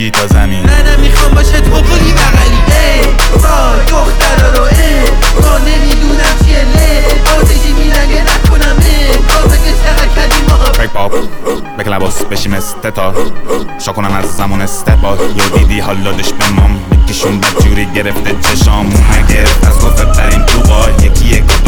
بگی تا زمین. نه نمیخوام باشه تو بودی بغلی وای دخترا رو ما نمیدونم چیه آتشی میلنگه نکنم بازه چقدر کردی ما کریک پاپ بکن لباس بشیم استتا شا کنم از زمان استقبال یه دیدی حالا دش بمام یکیشون بدجوری گرفته چشامونه گرفت از گفت بریم تو با یکی یک